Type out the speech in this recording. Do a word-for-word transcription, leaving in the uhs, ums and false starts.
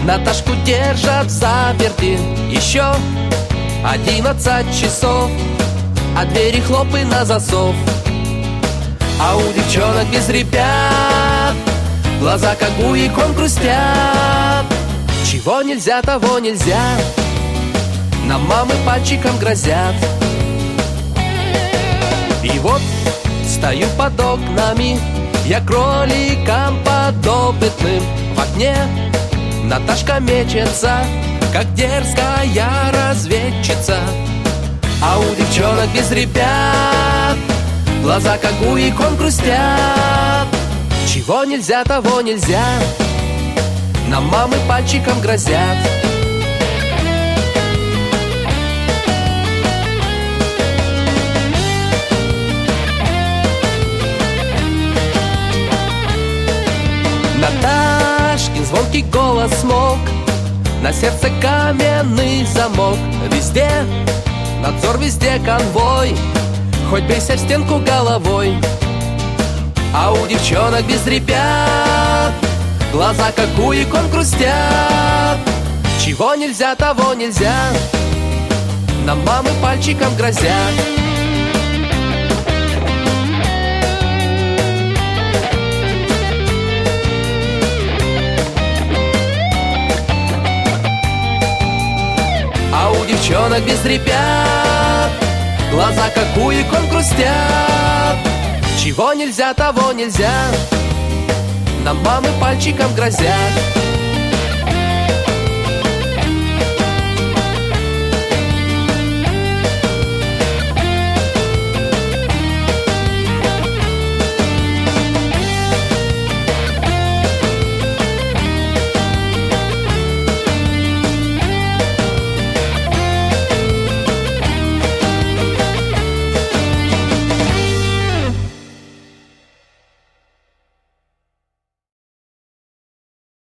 Наташку держат в заперти. Еще одиннадцать часов, а двери хлопы на засов. А у девчонок без ребят глаза как у икон грустят. Чего нельзя, того нельзя, нам мамы пальчиком грозят. И вот стою под окнами, я кроликом подопытным. В окне Наташка мечется, как дерзкая разведчица. А у девчонок без ребят глаза как у икон грустят. Чего нельзя, того нельзя, нам мамы пальчиком грозят. Наташкин звонкий голос смолк, на сердце каменный замок. Везде надзор, везде конвой, хоть бейся в стенку головой. А у девчонок без ребят глаза как у икон грустят. Чего нельзя, того нельзя, нам мамы пальчиком грозят. А у девчонок без ребят глаза как у икон грустят. Чего нельзя, того нельзя, нам мамы пальчиком грозят.